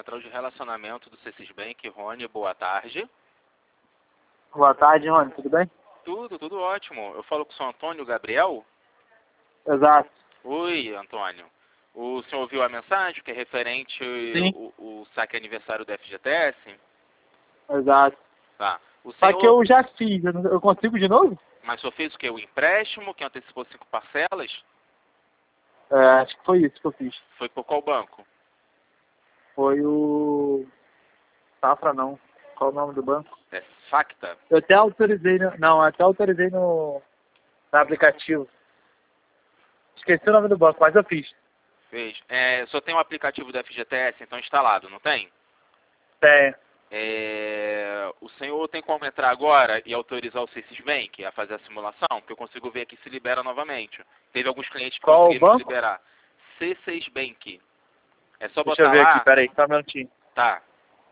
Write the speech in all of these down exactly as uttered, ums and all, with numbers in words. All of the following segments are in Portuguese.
Central de Relacionamento do C C Bank, Rony, boa tarde. Boa tarde, Rony, tudo bem? Tudo, tudo ótimo. Eu falo com o senhor Antônio Gabriel? Exato. Oi, Antônio. O senhor ouviu a mensagem que é referente o, o saque aniversário do F G T S? Exato. Tá. O Só senhor... que eu já fiz, eu não- eu consigo de novo? Mas o senhor fez o quê? O empréstimo, que antecipou cinco parcelas? É, acho que foi isso que eu fiz. Foi por qual banco? Foi o... Safra não. Qual o nome do banco? É Facta? Eu até autorizei, no... não, eu até autorizei no... no aplicativo. Esqueci o nome do banco, mas eu fiz. Fez. É, só tem o aplicativo do F G T S, então instalado, não tem? Tem. É, o senhor tem como entrar agora e autorizar o C seis Bank a fazer a simulação? Porque eu consigo ver que se libera novamente. Teve alguns clientes que Qual o conseguiram se banco? liberar. C seis Bank. É só Deixa eu botar ver lá. aqui, peraí, só um minutinho. Tá.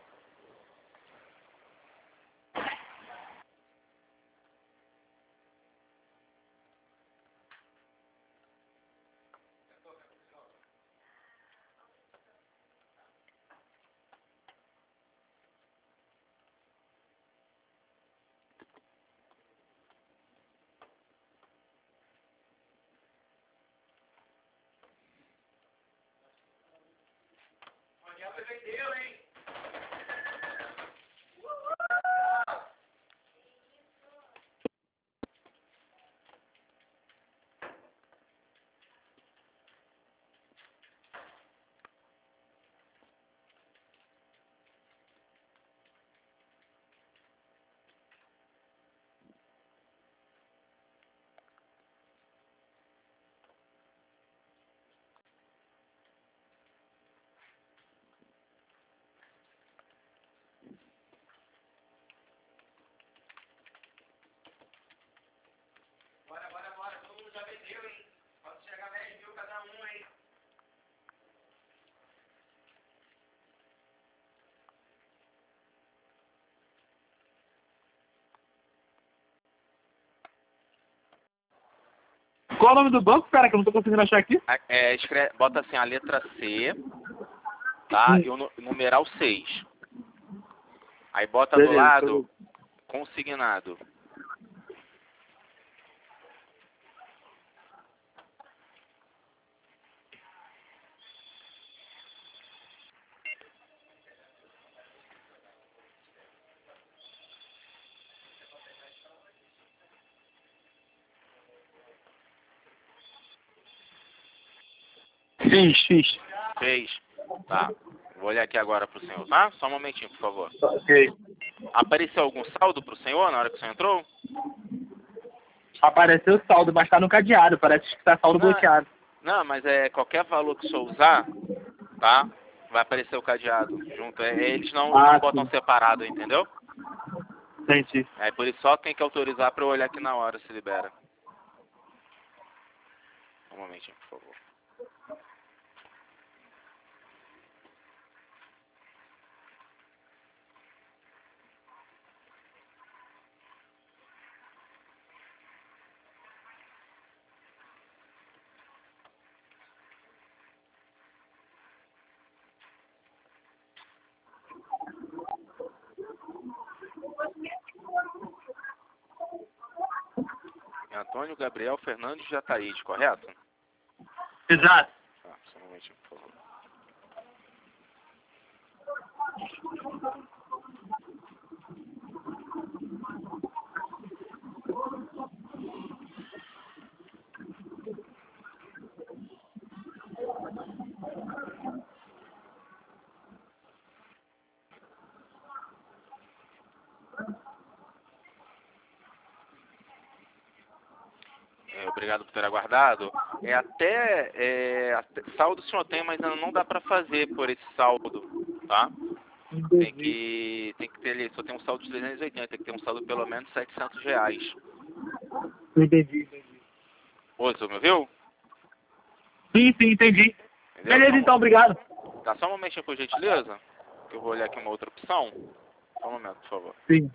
Qual o nome do banco, cara, que eu não tô conseguindo achar aqui? É, escreve, bota assim a letra C, tá? E o nu- numeral seis. Aí bota do Beleza, lado consignado. Fiz, fiz. Fez. Tá. Vou olhar aqui agora pro senhor, tá? Só um momentinho, por favor. Ok. Apareceu algum saldo pro senhor na hora que o senhor entrou? Apareceu o saldo, mas tá no cadeado, parece que tá saldo Não, bloqueado. não, mas é qualquer valor que o senhor usar, tá? Vai aparecer o cadeado junto. É, eles não, não Ah, botam sim. separado, entendeu? Entendi. É por isso só tem que autorizar pra eu olhar aqui na hora se libera. Um momentinho, por favor. É Antônio Gabriel Fernandes de Ataíde, correto? Exato. Tá, só um momentinho, por favor. É, obrigado por ter aguardado. É até, é, até saldo o senhor tem, mas ainda não dá para fazer por esse saldo, tá? Tem Entendi. que, tem que ter ali, só tem um saldo de trezentos e oitenta, tem que ter um saldo de pelo menos setecentos reais. Entendi, entendi. Ô, você me ouviu? Sim, sim, entendi. Entendeu? Beleza, Só um- então, obrigado. Tá, só um momentinho, por gentileza, que eu vou olhar aqui uma outra opção. Só um momento, por favor. Sim.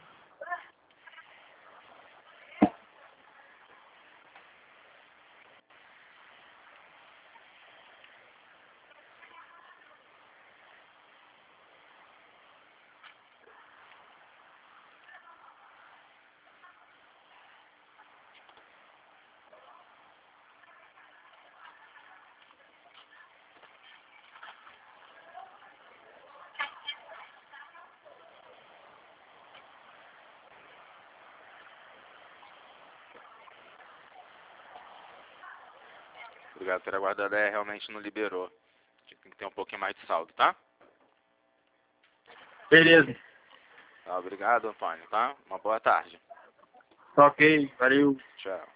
obrigado por ter aguardado. É, realmente não liberou. Tem que ter um pouquinho mais de saldo, tá? Beleza. Tá, obrigado, Antônio, tá? Uma boa tarde. Tá ok, valeu. Tchau.